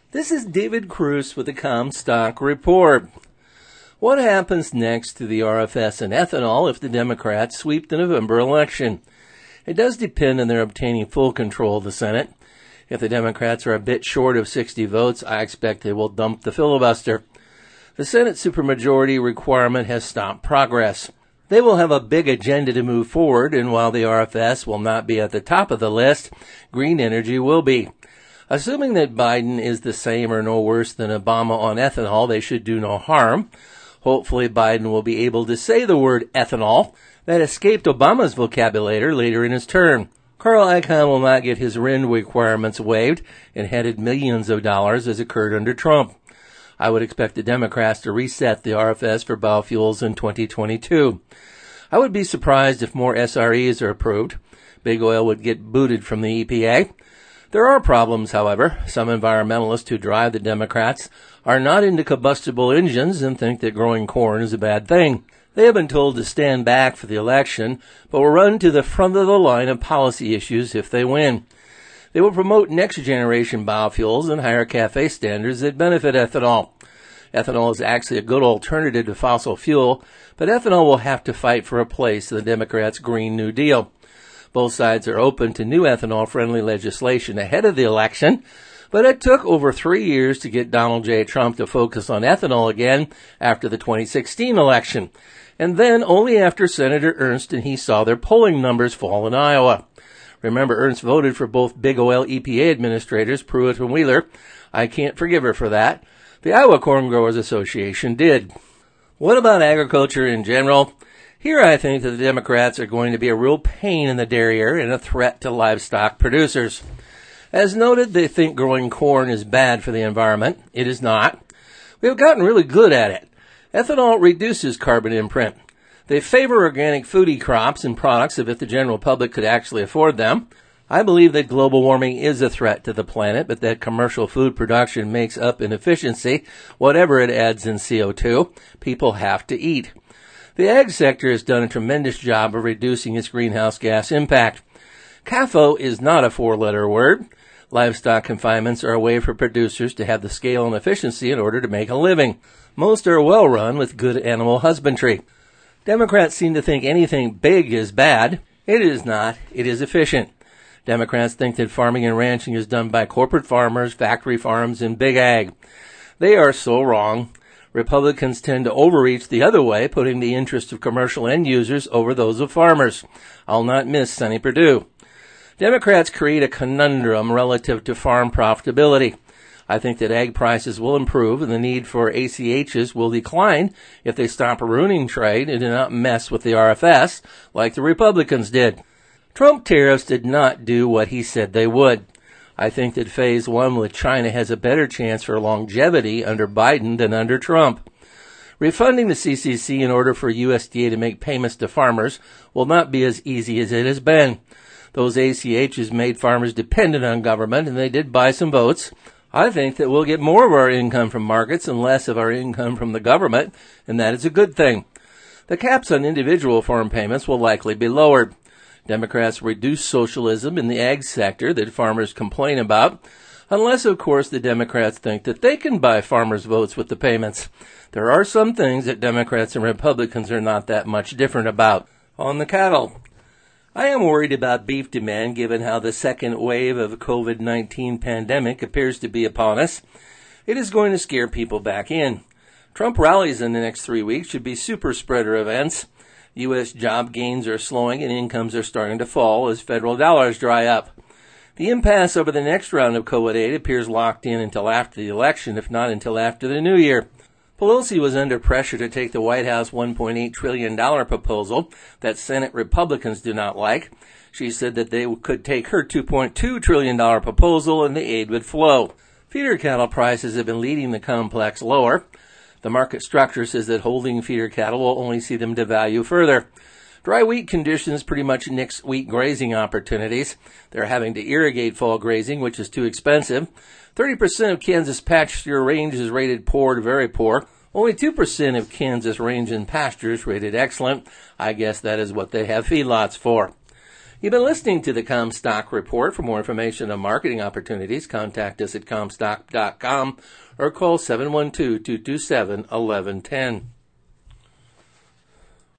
This is David Cruz with the Comstock Report. What happens next to the RFS and ethanol if the Democrats sweep the November election? It does depend on their obtaining full control of the Senate. If the Democrats are a bit short of 60 votes, I expect they will dump the filibuster. The Senate supermajority requirement has stopped progress. They will have a big agenda to move forward, and while the RFS will not be at the top of the list, green energy will be. Assuming that Biden is the same or no worse than Obama on ethanol, they should do no harm. Hopefully Biden will be able to say the word ethanol that escaped Obama's vocabulary later in his term. Carl Icahn will not get his RIN requirements waived and handed millions of dollars as occurred under Trump. I would expect the Democrats to reset the RFS for biofuels in 2022. I would be surprised if more SREs are approved. Big oil would get booted from the EPA. There are problems, however. Some environmentalists who drive the Democrats are not into combustible engines and think that growing corn is a bad thing. They have been told to stand back for the election, but will run to the front of the line of policy issues if they win. They will promote next-generation biofuels and higher CAFE standards that benefit ethanol. Ethanol is actually a good alternative to fossil fuel, but ethanol will have to fight for a place in the Democrats' Green New Deal. Both sides are open to new ethanol-friendly legislation ahead of the election, but it took over 3 years to get Donald J. Trump to focus on ethanol again after the 2016 election, and then only after Senator Ernst and he saw their polling numbers fall in Iowa. Remember, Ernst voted for both big oil EPA administrators, Pruitt and Wheeler. I can't forgive her for that. The Iowa Corn Growers Association did. What about agriculture in general? Here I think that the Democrats are going to be a real pain in the derriere and a threat to livestock producers. As noted, they think growing corn is bad for the environment. It is not. We have gotten really good at it. Ethanol reduces carbon imprint. They favor organic foodie crops and products if the general public could actually afford them. I believe that global warming is a threat to the planet, but that commercial food production makes up in efficiency whatever it adds in CO2. People have to eat. The ag sector has done a tremendous job of reducing its greenhouse gas impact. CAFO is not a four-letter word. Livestock confinements are a way for producers to have the scale and efficiency in order to make a living. Most are well run with good animal husbandry. Democrats seem to think anything big is bad. It is not. It is efficient. Democrats think that farming and ranching is done by corporate farmers, factory farms, and big ag. They are so wrong. Republicans tend to overreach the other way, putting the interests of commercial end users over those of farmers. I'll not miss Sonny Perdue. Democrats create a conundrum relative to farm profitability. I think that ag prices will improve and the need for ACHs will decline if they stop ruining trade and do not mess with the RFS like the Republicans did. Trump tariffs did not do what he said they would. I think that phase one with China has a better chance for longevity under Biden than under Trump. Refunding the CCC in order for USDA to make payments to farmers will not be as easy as it has been. Those ACHs made farmers dependent on government, and they did buy some votes. I think that we'll get more of our income from markets and less of our income from the government, and that is a good thing. The caps on individual farm payments will likely be lowered. Democrats reduce socialism in the ag sector that farmers complain about, unless, of course, the Democrats think that they can buy farmers' votes with the payments. There are some things that Democrats and Republicans are not that much different about. On the cattle, I am worried about beef demand given how the second wave of the COVID-19 pandemic appears to be upon us. It is going to scare people back in. Trump rallies in the next 3 weeks should be super spreader events. U.S. job gains are slowing and incomes are starting to fall as federal dollars dry up. The impasse over the next round of COVID aid appears locked in until after the election, if not until after the new year. Pelosi was under pressure to take the White House $1.8 trillion proposal that Senate Republicans do not like. She said that they could take her $2.2 trillion proposal and the aid would flow. Feeder cattle prices have been leading the complex lower. The market structure says that holding feeder cattle will only see them devalue further. Dry wheat conditions pretty much nix wheat grazing opportunities. They're having to irrigate fall grazing, which is too expensive. 30% of Kansas pasture range is rated poor to very poor. Only 2% of Kansas range and pasture is rated excellent. I guess that is what they have feedlots for. You've been listening to the Comstock Report. For more information on marketing opportunities, contact us at Comstock.com or call 712-227-1110.